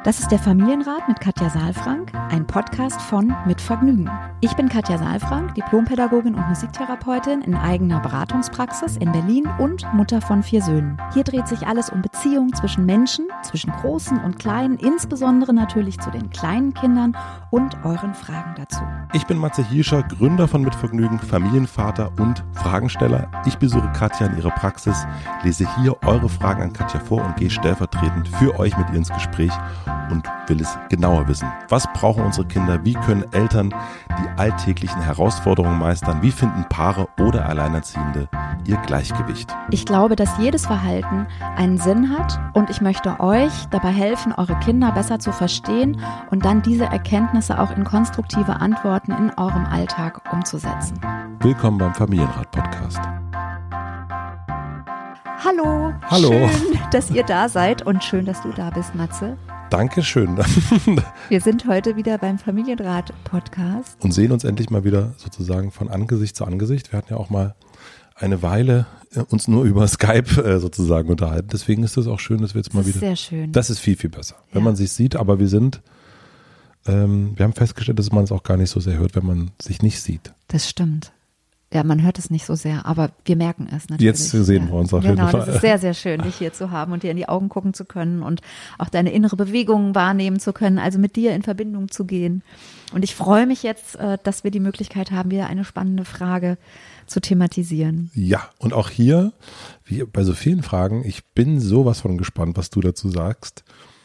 Das ist der Familienrat mit Katja Saalfrank, ein Podcast von Mit Vergnügen. Ich bin Katja Saalfrank, Diplompädagogin und Musiktherapeutin in eigener Beratungspraxis in Berlin und Mutter von 4 Söhnen. Hier dreht sich alles um Beziehungen zwischen Menschen, zwischen Großen und Kleinen, insbesondere natürlich zu den kleinen Kindern und euren Fragen dazu. Ich bin Matze Hirscher, Gründer von Mit Vergnügen, Familienvater und Fragensteller. Ich besuche Katja in ihrer Praxis, lese hier eure Fragen an Katja vor und gehe stellvertretend für euch mit ihr ins Gespräch und will es genauer wissen. Was brauchen unsere Kinder? Wie können Eltern die alltäglichen Herausforderungen meistern? Wie finden Paare oder Alleinerziehende ihr Gleichgewicht? Ich glaube, dass jedes Verhalten einen Sinn hat und ich möchte euch dabei helfen, eure Kinder besser zu verstehen und dann diese Erkenntnisse auch in konstruktive Antworten in eurem Alltag umzusetzen. Willkommen beim Familienrat-Podcast. Hallo. Hallo. Schön, dass ihr da seid und schön, dass du da bist, Matze. Dankeschön. Wir sind heute wieder beim Familienrat-Podcast. Und sehen uns endlich mal wieder sozusagen von Angesicht zu Angesicht. Wir hatten ja auch mal eine Weile uns nur über Skype sozusagen unterhalten. Deswegen ist es auch schön, dass wir jetzt mal wieder... Das ist sehr schön. Das ist viel, viel besser, wenn man sich sieht. Aber wir haben festgestellt, dass man es auch gar nicht so sehr hört, wenn man sich nicht sieht. Das stimmt. Ja, man hört es nicht so sehr, aber wir merken es natürlich. Jetzt sehen wir uns auf jeden Fall. Genau, das ist sehr, sehr schön, dich hier zu haben und dir in die Augen gucken zu können und auch deine innere Bewegung wahrnehmen zu können, also mit dir in Verbindung zu gehen. Und ich freue mich jetzt, dass wir die Möglichkeit haben, wieder eine spannende Frage zu thematisieren. Ja, und auch hier, wie bei so vielen Fragen, ich bin sowas von gespannt, was du dazu sagst.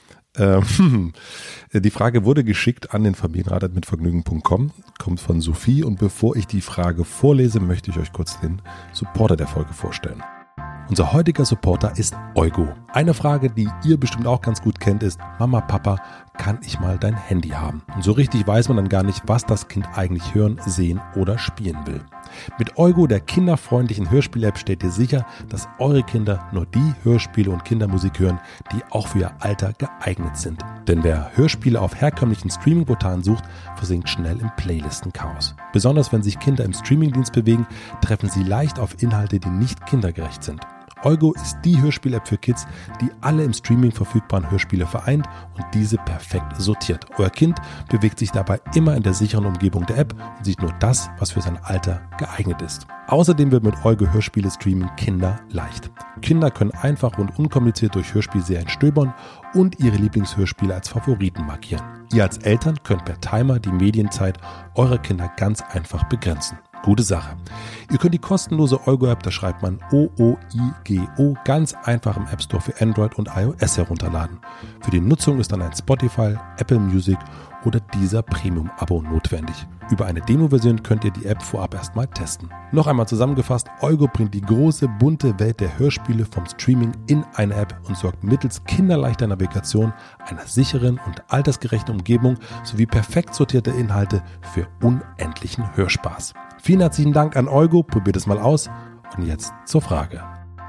Die Frage wurde geschickt an den Familienrat@mitvergnügen.com, kommt von Sophie, und bevor ich die Frage vorlese, möchte ich euch kurz den Supporter der Folge vorstellen. Unser heutiger Supporter ist Eugo. Eine Frage, die ihr bestimmt auch ganz gut kennt, ist: Mama, Papa, kann ich mal dein Handy haben? Und so richtig weiß man dann gar nicht, was das Kind eigentlich hören, sehen oder spielen will. Mit Eugo, der kinderfreundlichen Hörspiel-App, stellt ihr sicher, dass eure Kinder nur die Hörspiele und Kindermusik hören, die auch für ihr Alter geeignet sind. Denn wer Hörspiele auf herkömmlichen Streaming-Portalen sucht, versinkt schnell im Playlisten-Chaos. Besonders wenn sich Kinder im Streamingdienst bewegen, treffen sie leicht auf Inhalte, die nicht kindergerecht sind. Eugo ist die Hörspiel-App für Kids, die alle im Streaming verfügbaren Hörspiele vereint und diese perfekt sortiert. Euer Kind bewegt sich dabei immer in der sicheren Umgebung der App und sieht nur das, was für sein Alter geeignet ist. Außerdem wird mit Eugo Hörspiele streamen kinderleicht. Kinder können einfach und unkompliziert durch Hörspielserien stöbern und ihre Lieblingshörspiele als Favoriten markieren. Ihr als Eltern könnt per Timer die Medienzeit eurer Kinder ganz einfach begrenzen. Gute Sache. Ihr könnt die kostenlose Eugo-App, da schreibt man OOIGO, ganz einfach im App Store für Android und iOS herunterladen. Für die Nutzung ist dann ein Spotify, Apple Music oder dieser Premium-Abo notwendig. Über eine Demo-Version könnt ihr die App vorab erstmal testen. Noch einmal zusammengefasst: Eugo bringt die große, bunte Welt der Hörspiele vom Streaming in eine App und sorgt mittels kinderleichter Navigation, einer sicheren und altersgerechten Umgebung sowie perfekt sortierte Inhalte für unendlichen Hörspaß. Vielen herzlichen Dank an Eugo, probiert es mal aus. Und jetzt zur Frage.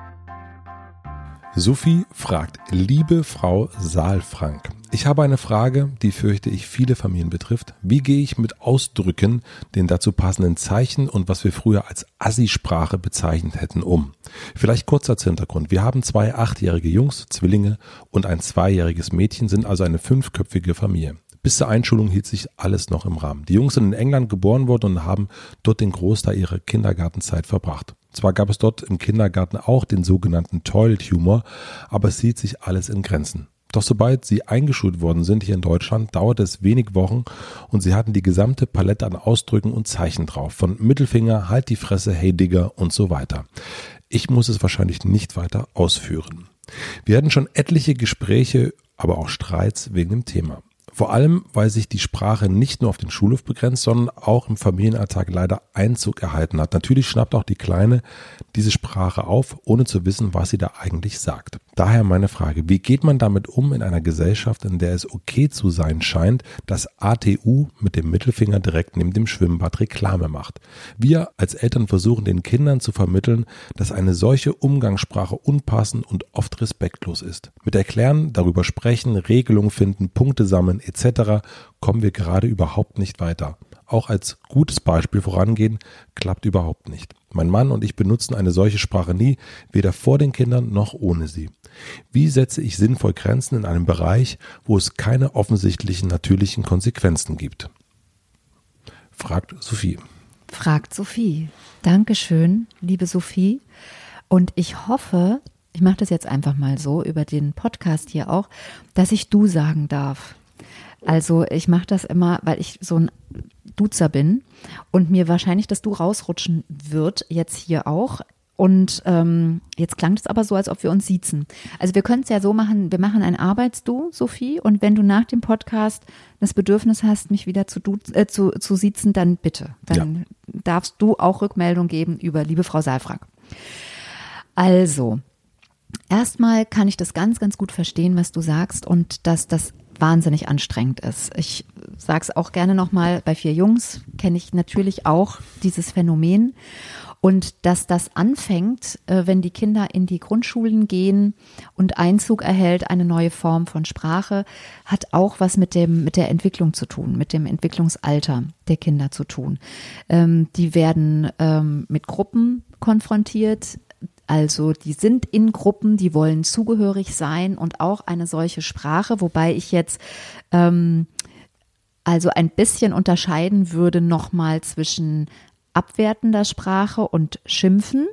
Sophie fragt: Liebe Frau Saalfrank, ich habe eine Frage, die, fürchte ich, viele Familien betrifft. Wie gehe ich mit Ausdrücken, den dazu passenden Zeichen und was wir früher als Assi-Sprache bezeichnet hätten, um? Vielleicht kurz als Hintergrund: Wir haben 2 8-jährige Jungs, Zwillinge, und ein 2-jähriges Mädchen, sind also eine 5-köpfige Familie. Bis zur Einschulung hielt sich alles noch im Rahmen. Die Jungs sind in England geboren worden und haben dort den Großteil ihrer Kindergartenzeit verbracht. Zwar gab es dort im Kindergarten auch den sogenannten Toilet Humor, aber es hielt sich alles in Grenzen. Doch sobald sie eingeschult worden sind hier in Deutschland, dauerte es wenig Wochen und sie hatten die gesamte Palette an Ausdrücken und Zeichen drauf. Von Mittelfinger, halt die Fresse, hey Digger und so weiter. Ich muss es wahrscheinlich nicht weiter ausführen. Wir hatten schon etliche Gespräche, aber auch Streits wegen dem Thema. Vor allem, weil sich die Sprache nicht nur auf den Schulhof begrenzt, sondern auch im Familienalltag leider Einzug erhalten hat. Natürlich schnappt auch die Kleine diese Sprache auf, ohne zu wissen, was sie da eigentlich sagt. Daher meine Frage: Wie geht man damit um in einer Gesellschaft, in der es okay zu sein scheint, dass ATU mit dem Mittelfinger direkt neben dem Schwimmbad Reklame macht? Wir als Eltern versuchen den Kindern zu vermitteln, dass eine solche Umgangssprache unpassend und oft respektlos ist. Mit Erklären, darüber sprechen, Regelungen finden, Punkte sammeln etc. kommen wir gerade überhaupt nicht weiter. Auch als gutes Beispiel vorangehen klappt überhaupt nicht. Mein Mann und ich benutzen eine solche Sprache nie, weder vor den Kindern noch ohne sie. Wie setze ich sinnvoll Grenzen in einem Bereich, wo es keine offensichtlichen natürlichen Konsequenzen gibt? Fragt Sophie. Fragt Sophie. Dankeschön, liebe Sophie. Und ich hoffe, ich mache das jetzt einfach mal so über den Podcast hier auch, dass ich du sagen darf. Also ich mache das immer, weil ich so ein Duzer bin und mir wahrscheinlich das Du rausrutschen wird, jetzt hier auch. Und jetzt klang es aber so, als ob wir uns siezen. Also wir können es ja so machen, wir machen ein Arbeitsdu, Sophie, und wenn du nach dem Podcast das Bedürfnis hast, mich wieder zu siezen, dann bitte. Dann darfst du auch Rückmeldung geben über liebe Frau Saalfrank. Also, erstmal kann ich das ganz, ganz gut verstehen, was du sagst und dass das wahnsinnig anstrengend ist. Ich sage es auch gerne nochmal, bei 4 Jungs kenne ich natürlich auch dieses Phänomen. Und dass das anfängt, wenn die Kinder in die Grundschulen gehen und Einzug erhält, eine neue Form von Sprache, hat auch was mit der Entwicklung zu tun, mit dem Entwicklungsalter der Kinder zu tun. Die werden mit Gruppen konfrontiert. Also die sind in Gruppen, die wollen zugehörig sein und auch eine solche Sprache, wobei ich jetzt also ein bisschen unterscheiden würde nochmal zwischen abwertender Sprache und Schimpfen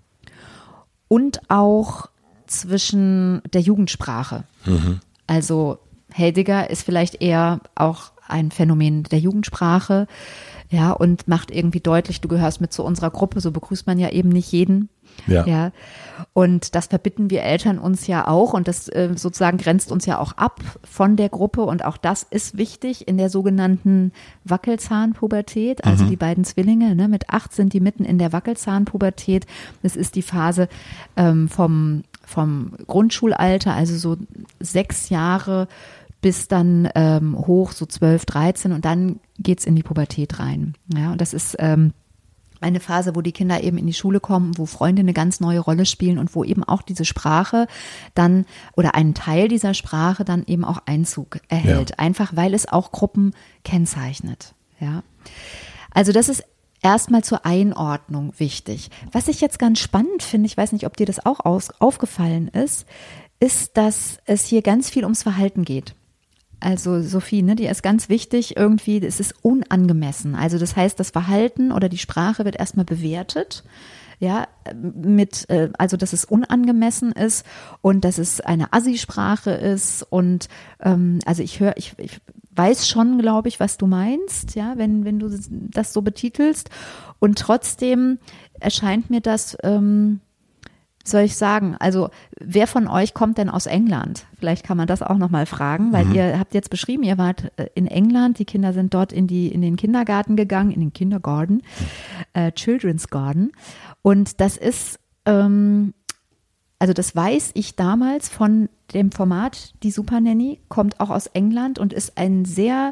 und auch zwischen der Jugendsprache. Mhm. Also Heidegger ist vielleicht eher auch ein Phänomen der Jugendsprache, ja, und macht irgendwie deutlich, du gehörst mit zu unserer Gruppe, so begrüßt man ja eben nicht jeden. Ja. Und das verbitten wir Eltern uns ja auch und das sozusagen grenzt uns ja auch ab von der Gruppe und auch das ist wichtig in der sogenannten Wackelzahnpubertät, also die beiden Zwillinge, ne, mit 8 sind die mitten in der Wackelzahnpubertät. Das ist die Phase vom Grundschulalter, also so 6 Jahre bis dann hoch, so 12, 13 und dann geht's in die Pubertät rein. Ja, und das ist eine Phase, wo die Kinder eben in die Schule kommen, wo Freunde eine ganz neue Rolle spielen und wo eben auch diese Sprache dann oder einen Teil dieser Sprache dann eben auch Einzug erhält. Ja. Einfach, weil es auch Gruppen kennzeichnet. Ja. Also das ist erstmal zur Einordnung wichtig. Was ich jetzt ganz spannend finde, ich weiß nicht, ob dir das auch aufgefallen ist, dass es hier ganz viel ums Verhalten geht. Also Sophie, ne, die ist ganz wichtig irgendwie, es ist unangemessen. Also das heißt, das Verhalten oder die Sprache wird erstmal bewertet, ja, also dass es unangemessen ist und dass es eine Assi-Sprache ist und also ich weiß schon, glaube ich, was du meinst, ja, wenn du das so betitelst und trotzdem erscheint mir das soll ich sagen, also wer von euch kommt denn aus England? Vielleicht kann man das auch nochmal fragen, weil ihr habt jetzt beschrieben, ihr wart in England, die Kinder sind dort in den Kindergarten gegangen, in den Kindergarten, Children's Garden. Und das ist, also das weiß ich damals von dem Format, die Super Nanny, kommt auch aus England und ist ein sehr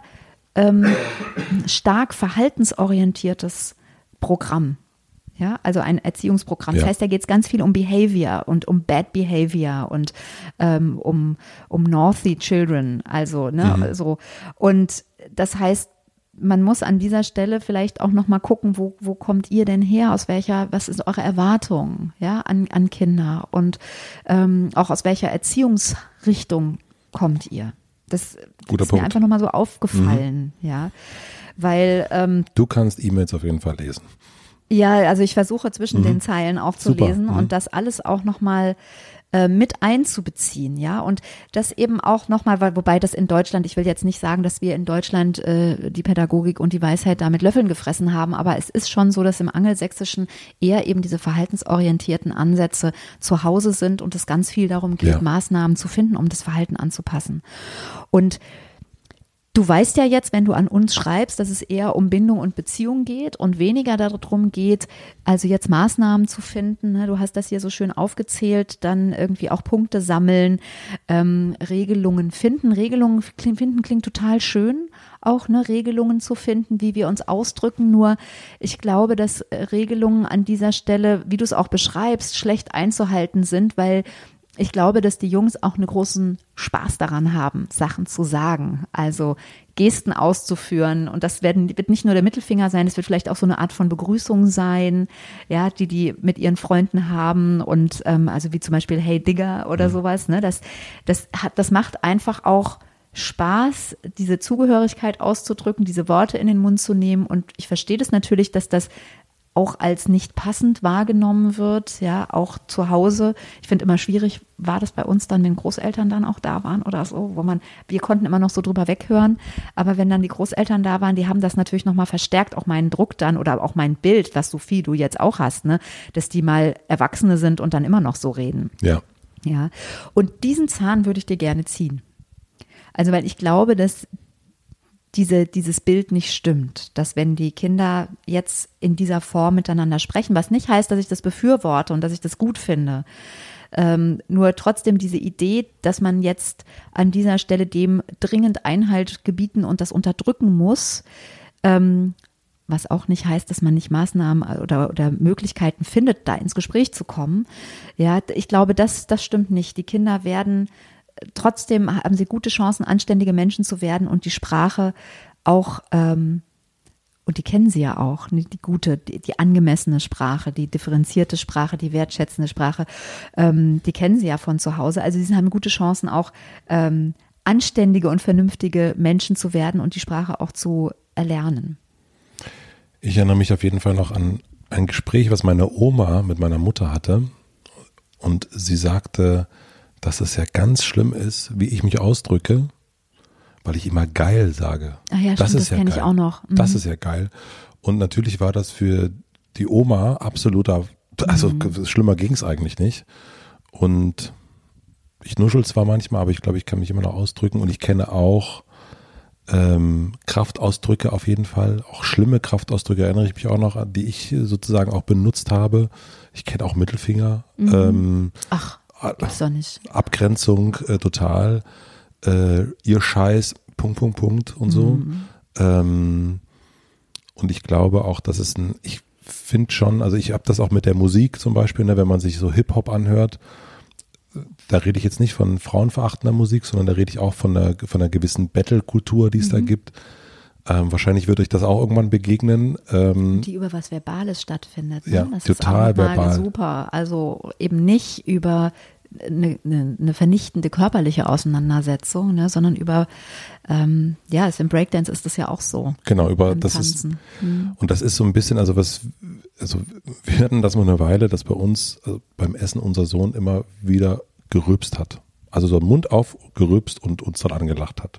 stark verhaltensorientiertes Programm. Ja, also ein Erziehungsprogramm. Das heißt, da geht es ganz viel um Behavior und um Bad Behavior und um Naughty Children. Also, ne, so. Und das heißt, man muss an dieser Stelle vielleicht auch nochmal gucken, wo kommt ihr denn her? Was ist eure Erwartung, ja, an Kinder? Und auch aus welcher Erziehungsrichtung kommt ihr? Das ist mir einfach nochmal so aufgefallen, ja. Weil du kannst E-Mails auf jeden Fall lesen. Ja, also ich versuche zwischen den Zeilen aufzulesen und das alles auch nochmal mit einzubeziehen, ja, und das eben auch nochmal, wobei das in Deutschland, ich will jetzt nicht sagen, dass wir in Deutschland die Pädagogik und die Weisheit da mit Löffeln gefressen haben, aber es ist schon so, dass im Angelsächsischen eher eben diese verhaltensorientierten Ansätze zu Hause sind und es ganz viel darum geht, Maßnahmen zu finden, um das Verhalten anzupassen. Und du weißt ja jetzt, wenn du an uns schreibst, dass es eher um Bindung und Beziehung geht und weniger darum geht, also jetzt Maßnahmen zu finden. Ne? Du hast das hier so schön aufgezählt, dann irgendwie auch Punkte sammeln, Regelungen finden. Regelungen finden klingt total schön, auch ne, Regelungen zu finden, wie wir uns ausdrücken. Nur ich glaube, dass Regelungen an dieser Stelle, wie du es auch beschreibst, schlecht einzuhalten sind, weil Ich glaube, dass die Jungs auch einen großen Spaß daran haben, Sachen zu sagen, also Gesten auszuführen. Und das wird nicht nur der Mittelfinger sein, es wird vielleicht auch so eine Art von Begrüßung sein, ja, die mit ihren Freunden haben und also wie zum Beispiel Hey Digger oder sowas. Ne? Das macht einfach auch Spaß, diese Zugehörigkeit auszudrücken, diese Worte in den Mund zu nehmen. Und ich verstehe das natürlich, dass das auch als nicht passend wahrgenommen wird, ja, auch zu Hause. Ich finde immer schwierig, war das bei uns dann, wenn Großeltern dann auch da waren oder so, wir konnten immer noch so drüber weghören, aber wenn dann die Großeltern da waren, die haben das natürlich nochmal verstärkt, auch meinen Druck dann oder auch mein Bild, was Sophie, du jetzt auch hast, ne, dass die mal Erwachsene sind und dann immer noch so reden. Ja. Ja. Und diesen Zahn würde ich dir gerne ziehen. Also, weil ich glaube, dass dieses Bild nicht stimmt, dass wenn die Kinder jetzt in dieser Form miteinander sprechen, was nicht heißt, dass ich das befürworte und dass ich das gut finde, nur trotzdem diese Idee, dass man jetzt an dieser Stelle dem dringend Einhalt gebieten und das unterdrücken muss, was auch nicht heißt, dass man nicht Maßnahmen oder Möglichkeiten findet, da ins Gespräch zu kommen. Ja, ich glaube, das stimmt nicht. Die Kinder werden trotzdem haben sie gute Chancen, anständige Menschen zu werden und die Sprache auch, und die kennen sie ja auch, die gute, die angemessene Sprache, die differenzierte Sprache, die wertschätzende Sprache, die kennen sie ja von zu Hause. Also sie haben gute Chancen auch, anständige und vernünftige Menschen zu werden und die Sprache auch zu erlernen. Ich erinnere mich auf jeden Fall noch an ein Gespräch, was meine Oma mit meiner Mutter hatte und sie sagte, dass es ja ganz schlimm ist, wie ich mich ausdrücke, weil ich immer geil sage. Ach ja, das kenne ich auch noch. Mhm. Das ist ja geil. Und natürlich war das für die Oma absoluter, also schlimmer ging es eigentlich nicht. Und ich nuschel zwar manchmal, aber ich glaube, ich kann mich immer noch ausdrücken und ich kenne auch Kraftausdrücke auf jeden Fall, auch schlimme Kraftausdrücke erinnere ich mich auch noch an, die ich sozusagen auch benutzt habe. Ich kenne auch Mittelfinger. Ach. Gibt's doch nicht. Abgrenzung total, ihr Scheiß, Punkt und so. Und ich glaube auch, dass ich finde schon, also ich habe das auch mit der Musik zum Beispiel, ne, wenn man sich so Hip-Hop anhört, da rede ich jetzt nicht von frauenverachtender Musik, sondern da rede ich auch von einer gewissen Battle-Kultur, die es da gibt. Wahrscheinlich wird euch das auch irgendwann begegnen. Die über was Verbales stattfindet. Ne? Ja, das total ist auch verbal. Super. Also eben nicht über eine vernichtende körperliche Auseinandersetzung, ne, sondern über, im Breakdance ist das ja auch so. Genau, und das ist so ein bisschen, wir hatten das mal eine Weile, dass bei uns beim Essen unser Sohn immer wieder gerülpst hat. Also so den Mund aufgerülpst und uns dann angelacht hat.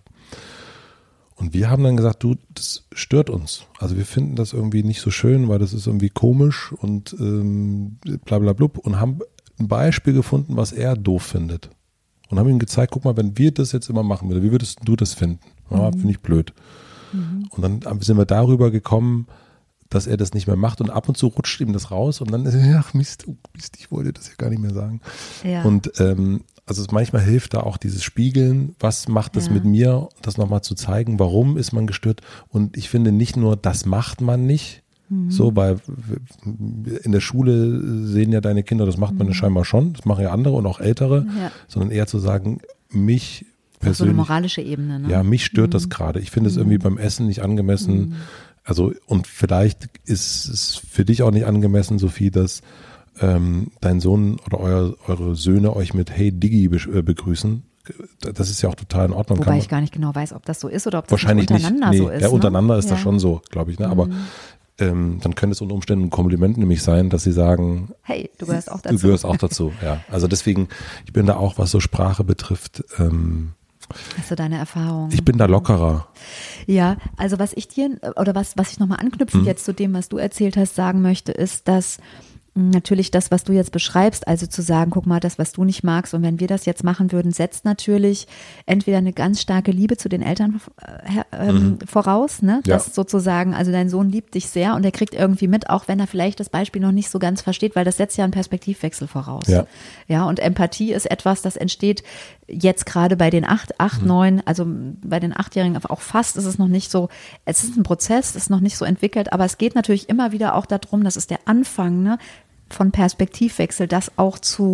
Und wir haben dann gesagt, du, das stört uns. Also wir finden das irgendwie nicht so schön, weil das ist irgendwie komisch und blablablub und haben ein Beispiel gefunden, was er doof findet. Und haben ihm gezeigt, guck mal, wenn wir das jetzt immer machen würden, wie würdest du das finden? Ja, finde ich blöd. Und dann sind wir darüber gekommen, dass er das nicht mehr macht und ab und zu rutscht ihm das raus und dann ist er, ach Mist, ich wollte das ja gar nicht mehr sagen. Ja. Und manchmal hilft da auch dieses Spiegeln, was macht das mit mir, das nochmal zu zeigen, warum ist man gestört und ich finde nicht nur, das macht man nicht, so, weil in der Schule sehen ja deine Kinder, das macht man ja scheinbar schon, das machen ja andere und auch Ältere, sondern eher zu sagen, mich persönlich. So eine moralische Ebene, ne? Ja, mich stört das gerade. Ich finde es irgendwie beim Essen nicht angemessen. Also, und vielleicht ist es für dich auch nicht angemessen, Sophie, dass dein Sohn oder eure Söhne euch mit Hey Diggi begrüßen. Das ist ja auch total in Ordnung. Wobei ich gar nicht genau weiß, ob das so ist oder ob das wahrscheinlich untereinander nicht. so ist. Ja, untereinander ist ja. das schon so, glaube ich. Ne? Aber dann könnte es unter Umständen ein Kompliment nämlich sein, dass sie sagen, hey, du gehörst auch dazu. Du gehörst auch dazu, ja. Also deswegen, ich bin da auch, was so Sprache betrifft, hast du deine Erfahrung? Ich bin da lockerer. Ja, also was ich nochmal anknüpfend jetzt zu dem, was du erzählt hast, sagen möchte, ist, dass natürlich das, was du jetzt beschreibst, also zu sagen, guck mal, das, was du nicht magst und wenn wir das jetzt machen würden, setzt natürlich entweder eine ganz starke Liebe zu den Eltern voraus, ne? Das sozusagen, also dein Sohn liebt dich sehr und er kriegt irgendwie mit, auch wenn er vielleicht das Beispiel noch nicht so ganz versteht, weil das setzt ja einen Perspektivwechsel voraus. Ja, und Empathie ist etwas, das entsteht jetzt gerade bei den 8, 9, also bei den 8-Jährigen auch fast ist es noch nicht so, es ist ein Prozess, ist noch nicht so entwickelt, aber es geht natürlich immer wieder auch darum, das ist der Anfang, ne, von Perspektivwechsel, das auch zu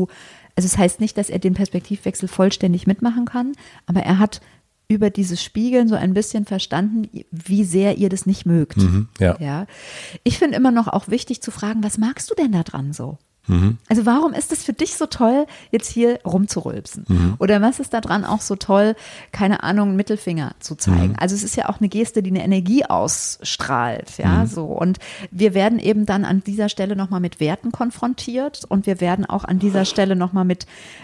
Also es heißt nicht, dass er den Perspektivwechsel vollständig mitmachen kann, aber er hat über dieses Spiegeln so ein bisschen verstanden, wie sehr ihr das nicht mögt. Ja. Ich finde immer noch auch wichtig zu fragen, was magst du denn da dran so? Also warum ist es für dich so toll, jetzt hier rumzurülpsen? Oder was ist da dran auch so toll, keine Ahnung, einen Mittelfinger zu zeigen? Also es ist ja auch eine Geste, die eine Energie ausstrahlt, ja, so. Und wir werden eben dann an dieser Stelle nochmal mit Werten konfrontiert und wir werden auch an dieser Stelle nochmal mit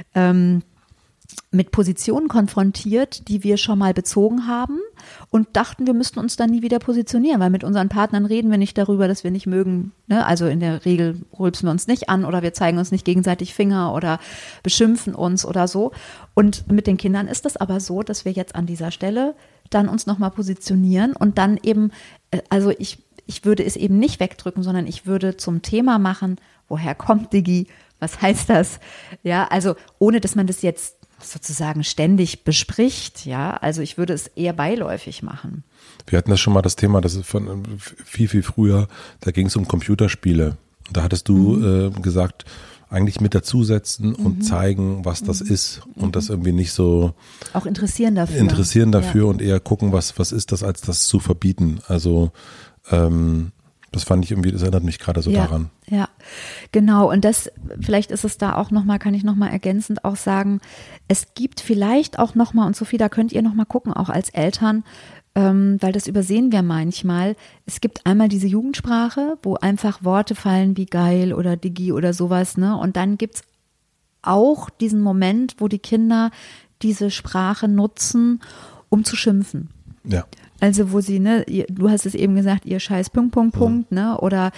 Positionen konfrontiert, die wir schon mal bezogen haben und dachten, wir müssten uns dann nie wieder positionieren, weil mit unseren Partnern reden wir nicht darüber, dass wir nicht mögen, ne? Also in der Regel rülpsen wir uns nicht an oder wir zeigen uns nicht gegenseitig Finger oder beschimpfen uns oder so. Und mit den Kindern ist es aber so, dass wir jetzt an dieser Stelle dann uns nochmal positionieren und dann eben, also ich würde es eben nicht wegdrücken, sondern ich würde zum Thema machen, woher kommt Diggi, was heißt das? Ja, also ohne, dass man das jetzt sozusagen ständig bespricht, ja, also ich würde es eher beiläufig machen. Wir hatten das schon mal das Thema, das ist von viel, viel früher, da ging es um Computerspiele. Da hattest du gesagt, eigentlich mit dazusetzen und zeigen, was das ist und das irgendwie nicht so auch interessieren dafür und eher gucken, was ist das, als das zu verbieten. Also das fand ich irgendwie, das erinnert mich gerade so daran. Ja, genau. Und das, vielleicht ist es da auch nochmal, kann ich nochmal ergänzend auch sagen, es gibt vielleicht auch nochmal, und Sophie, da könnt ihr nochmal gucken, auch als Eltern, weil das übersehen wir manchmal. Es gibt einmal diese Jugendsprache, wo einfach Worte fallen wie geil oder Diggi oder sowas, ne? Und dann gibt's auch diesen Moment, wo die Kinder diese Sprache nutzen, um zu schimpfen. Ja. Also wo sie, ne, du hast es eben gesagt, ihr scheiß Punkt, ne, oder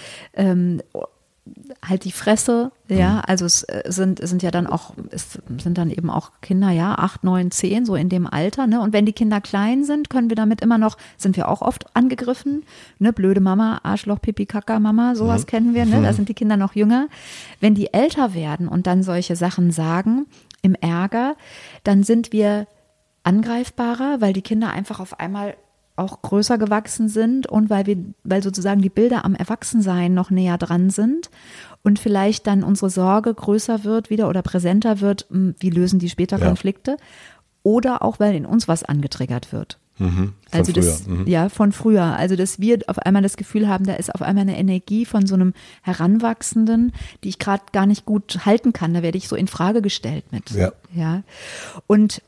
halt die Fresse, ja, also es sind ja dann auch, es sind dann eben auch Kinder, ja, 8, 9, 10, so in dem Alter, ne, und wenn die Kinder klein sind, können wir damit immer noch, sind wir auch oft angegriffen, ne, blöde Mama, Arschloch, Pipi, Kaka, Mama, sowas kennen wir, ne, da sind die Kinder noch jünger. Wenn die älter werden und dann solche Sachen sagen, im Ärger, dann sind wir angreifbarer, weil die Kinder einfach auf einmal auch größer gewachsen sind und weil sozusagen die Bilder am Erwachsensein noch näher dran sind und vielleicht dann unsere Sorge größer wird wieder oder präsenter wird, wie lösen die später Konflikte, oder auch weil in uns was angetriggert wird. Von also früher. das, ja, von früher. Also dass wir auf einmal das Gefühl haben, da ist auf einmal eine Energie von so einem Heranwachsenden, die ich gerade gar nicht gut halten kann. Da werde ich so in Frage gestellt mit. Ja. Und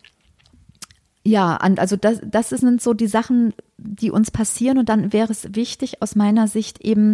ja, also das sind so die Sachen, die uns passieren, und dann wäre es wichtig aus meiner Sicht eben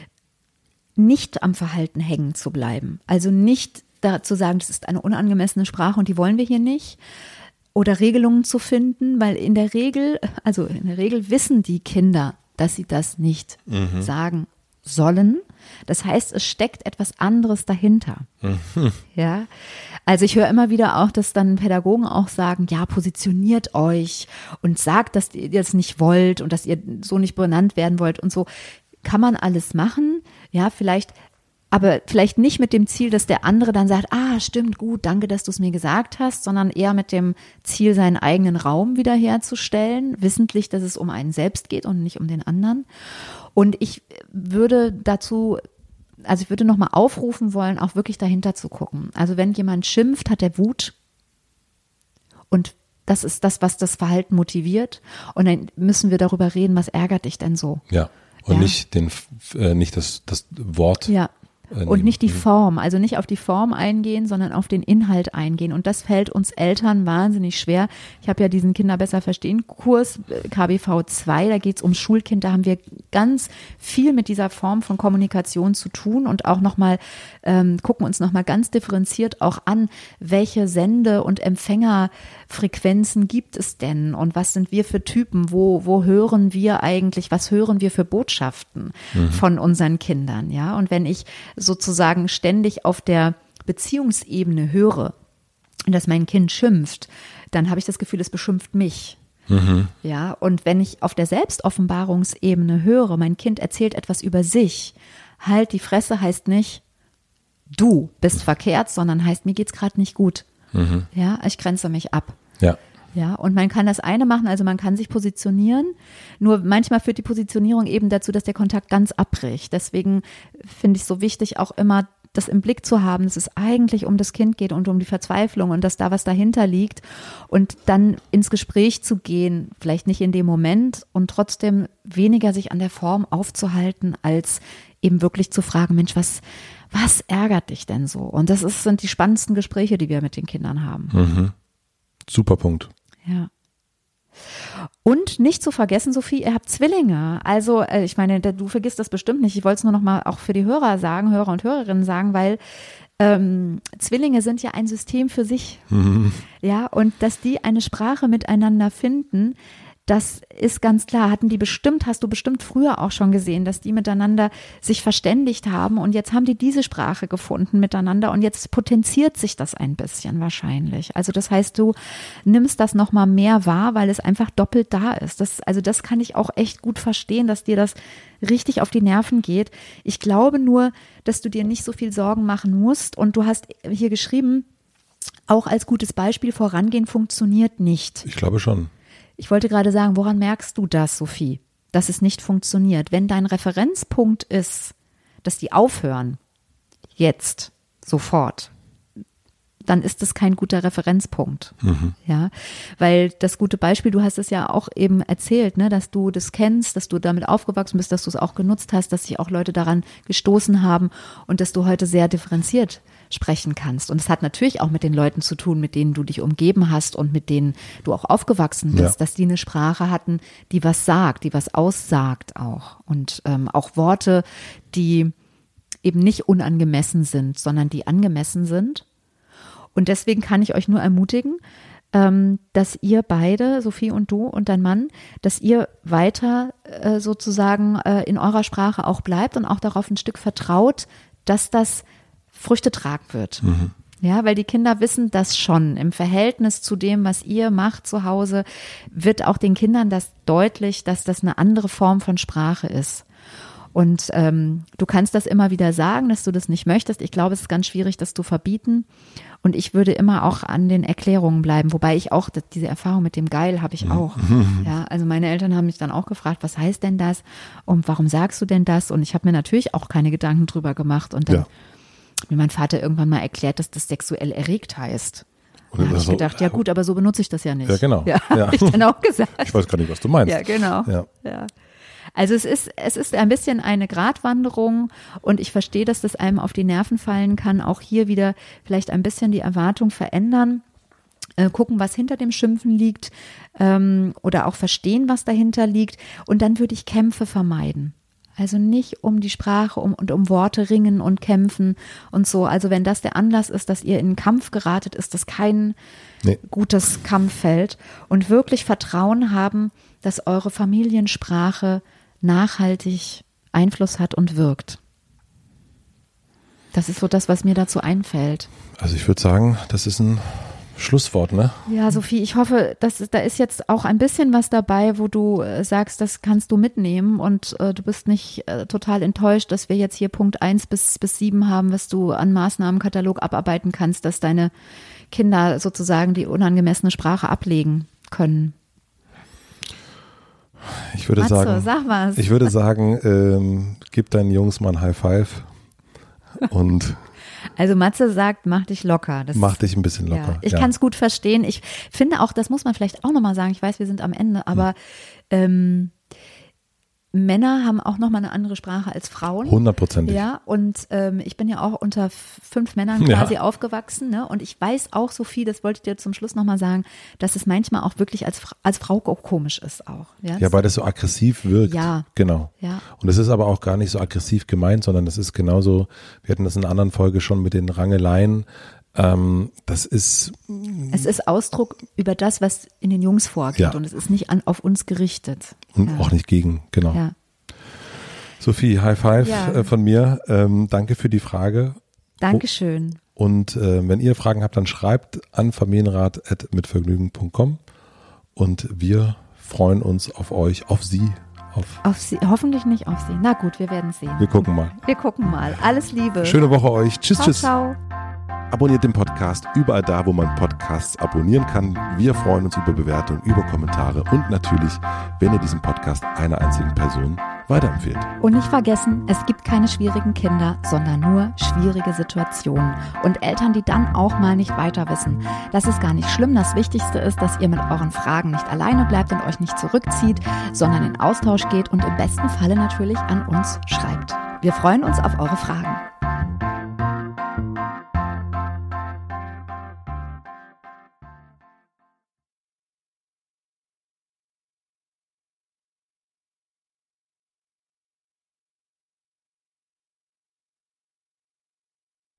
nicht am Verhalten hängen zu bleiben. Also nicht da zu sagen, das ist eine unangemessene Sprache und die wollen wir hier nicht, oder Regelungen zu finden, weil in der Regel wissen die Kinder, dass sie das nicht sagen sollen. Das heißt, es steckt etwas anderes dahinter. Ja, also ich höre immer wieder auch, dass dann Pädagogen auch sagen, ja, positioniert euch und sagt, dass ihr das nicht wollt und dass ihr so nicht benannt werden wollt und so. Kann man alles machen, ja, aber vielleicht nicht mit dem Ziel, dass der andere dann sagt, stimmt, gut, danke, dass du es mir gesagt hast, sondern eher mit dem Ziel, seinen eigenen Raum wiederherzustellen, wissentlich, dass es um einen selbst geht und nicht um den anderen. Und ich würde nochmal aufrufen wollen, auch wirklich dahinter zu gucken. Also wenn jemand schimpft, hat er Wut. Und das ist das, was das Verhalten motiviert. Und dann müssen wir darüber reden, was ärgert dich denn so? Ja, und nicht das Wort. Ja. Und nicht die Form, also nicht auf die Form eingehen, sondern auf den Inhalt eingehen. Und das fällt uns Eltern wahnsinnig schwer. Ich habe ja diesen Kinder besser verstehen Kurs, KBV 2, da geht es ums Schulkind. Da haben wir ganz viel mit dieser Form von Kommunikation zu tun und auch nochmal, gucken uns nochmal ganz differenziert auch an, welche Sende- und Empfängerfrequenzen gibt es denn und was sind wir für Typen, wo hören wir eigentlich, was hören wir für Botschaften von unseren Kindern, ja? Und wenn ich sozusagen ständig auf der Beziehungsebene höre, dass mein Kind schimpft, dann habe ich das Gefühl, es beschimpft mich. Ja, und wenn ich auf der Selbstoffenbarungsebene höre, mein Kind erzählt etwas über sich, halt die Fresse heißt nicht, du bist verkehrt, sondern heißt, mir geht's gerade nicht gut. Ja, ich grenze mich ab. Ja, und man kann das eine machen, also man kann sich positionieren, nur manchmal führt die Positionierung eben dazu, dass der Kontakt ganz abbricht. Deswegen finde ich so wichtig, auch immer das im Blick zu haben, dass es eigentlich um das Kind geht und um die Verzweiflung und dass da was dahinter liegt und dann ins Gespräch zu gehen, vielleicht nicht in dem Moment und trotzdem weniger sich an der Form aufzuhalten, als eben wirklich zu fragen, Mensch, was ärgert dich denn so? Und das sind die spannendsten Gespräche, die wir mit den Kindern haben. Mhm. Super Punkt. Ja. Und nicht zu vergessen, Sophie, ihr habt Zwillinge. Also ich meine, du vergisst das bestimmt nicht. Ich wollte es nur noch mal auch für die Hörer und Hörerinnen sagen, weil Zwillinge sind ja ein System für sich. Mhm. Ja, und dass die eine Sprache miteinander finden, das ist ganz klar. Hast du bestimmt früher auch schon gesehen, dass die miteinander sich verständigt haben und jetzt haben die diese Sprache gefunden miteinander und jetzt potenziert sich das ein bisschen wahrscheinlich. Also das heißt, du nimmst das nochmal mehr wahr, weil es einfach doppelt da ist. Das kann ich auch echt gut verstehen, dass dir das richtig auf die Nerven geht. Ich glaube nur, dass du dir nicht so viel Sorgen machen musst und du hast hier geschrieben, auch als gutes Beispiel, vorangehen funktioniert nicht. Ich glaube schon. Ich wollte gerade sagen, woran merkst du das, Sophie, dass es nicht funktioniert? Wenn dein Referenzpunkt ist, dass die aufhören, jetzt, sofort, dann ist es kein guter Referenzpunkt. Mhm. Ja, weil das gute Beispiel, du hast es ja auch eben erzählt, ne, dass du das kennst, dass du damit aufgewachsen bist, dass du es auch genutzt hast, dass sich auch Leute daran gestoßen haben und dass du heute sehr differenziert sprechen kannst. Und es hat natürlich auch mit den Leuten zu tun, mit denen du dich umgeben hast und mit denen du auch aufgewachsen bist, dass die eine Sprache hatten, die was sagt, die was aussagt auch. Und auch Worte, die eben nicht unangemessen sind, sondern die angemessen sind. Und deswegen kann ich euch nur ermutigen, dass ihr beide, Sophie und du und dein Mann, dass ihr weiter sozusagen in eurer Sprache auch bleibt und auch darauf ein Stück vertraut, dass das Früchte tragen wird. Mhm. Ja, weil die Kinder wissen das schon. Im Verhältnis zu dem, was ihr macht zu Hause, wird auch den Kindern das deutlich, dass das eine andere Form von Sprache ist. Und du kannst das immer wieder sagen, dass du das nicht möchtest. Ich glaube, es ist ganz schwierig, das zu verbieten. Und ich würde immer auch an den Erklärungen bleiben. Wobei ich auch, diese Erfahrung mit dem Geil habe ich auch. Ja, also meine Eltern haben mich dann auch gefragt, was heißt denn das? Und warum sagst du denn das? Und ich habe mir natürlich auch keine Gedanken drüber gemacht. Und dann hat mir mein Vater irgendwann mal erklärt, dass das sexuell erregt heißt. Und da habe ich gedacht, ja gut, aber so benutze ich das ja nicht. Ja, genau. Ja, habe ich dann auch gesagt. Ich weiß gar nicht, was du meinst. Ja, genau. Ja. Also es ist ein bisschen eine Gratwanderung und ich verstehe, dass das einem auf die Nerven fallen kann. Auch hier wieder vielleicht ein bisschen die Erwartung verändern, gucken, was hinter dem Schimpfen liegt oder auch verstehen, was dahinter liegt. Und dann würde ich Kämpfe vermeiden. Also nicht um die Sprache und um Worte ringen und kämpfen und so. Also wenn das der Anlass ist, dass ihr in einen Kampf geratet, ist das kein gutes Kampffeld. Und wirklich Vertrauen haben, dass eure Familiensprache nachhaltig Einfluss hat und wirkt. Das ist so das, was mir dazu einfällt. Also ich würde sagen, das ist ein Schlusswort, ne? Ja, Sophie, ich hoffe, da ist jetzt auch ein bisschen was dabei, wo du sagst, das kannst du mitnehmen und du bist nicht total enttäuscht, dass wir jetzt hier Punkt 1 bis 7 haben, was du an Maßnahmenkatalog abarbeiten kannst, dass deine Kinder sozusagen die unangemessene Sprache ablegen können. Ich würde Matze, sag was. Ich würde sagen, gib deinen Jungs mal ein High Five und also Matze sagt, mach dich locker. Mach dich ein bisschen locker. Ja, ich kann es gut verstehen. Ich finde auch, das muss man vielleicht auch nochmal sagen, ich weiß, wir sind am Ende, aber Männer haben auch nochmal eine andere Sprache als Frauen. 100%. Ja, und ich bin ja auch unter 5 Männern quasi aufgewachsen, ne? Und ich weiß auch, Sophie, das wollte ich dir zum Schluss nochmal sagen, dass es manchmal auch wirklich als Frau auch komisch ist auch. Ja, weil das so aggressiv wirkt. Ja. Genau. Ja. Und es ist aber auch gar nicht so aggressiv gemeint, sondern das ist genauso, wir hatten das in einer anderen Folge schon mit den Rangeleien. Es ist Ausdruck über das, was in den Jungs vorgeht und es ist nicht auf uns gerichtet. Und auch nicht gegen, genau. Ja. Sophie, High Five von mir. Danke für die Frage. Dankeschön. Und wenn ihr Fragen habt, dann schreibt an familienrat@mitvergnügen.com und wir freuen uns auf euch, auf Sie. Auf Sie, hoffentlich nicht auf Sie. Na gut, wir werden sehen. Wir gucken mal. Alles Liebe. Schöne Woche euch. Tschüss, tschüss. Ciao. Abonniert den Podcast überall da, wo man Podcasts abonnieren kann. Wir freuen uns über Bewertungen, über Kommentare und natürlich, wenn ihr diesen Podcast einer einzigen Person weiterempfehlt. Und nicht vergessen, es gibt keine schwierigen Kinder, sondern nur schwierige Situationen. Und Eltern, die dann auch mal nicht weiter wissen. Das ist gar nicht schlimm. Das Wichtigste ist, dass ihr mit euren Fragen nicht alleine bleibt und euch nicht zurückzieht, sondern in Austausch geht und im besten Falle natürlich an uns schreibt. Wir freuen uns auf eure Fragen.